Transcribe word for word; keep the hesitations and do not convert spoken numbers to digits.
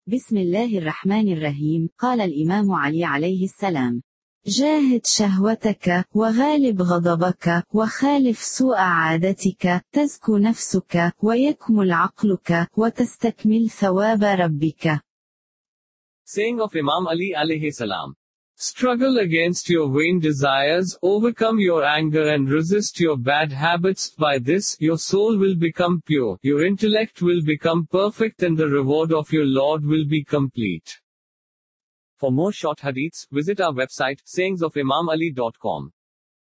بسم الله الرحمن الرحيم. قال الإمام علي عليه السلام: جاهد شهوتك وغالب غضبك وخالف سوء عادتك تزكو نفسك ويكمل عقلك وتستكمل ثواب ربك. Saying of Imam Ali alayhi salam. Struggle against your vain desires, overcome your anger and resist your bad habits. By this, your soul will become pure, your intellect will become perfect, and the reward of your Lord will be complete. For more short hadiths, visit our website sayings of imam ali dot com.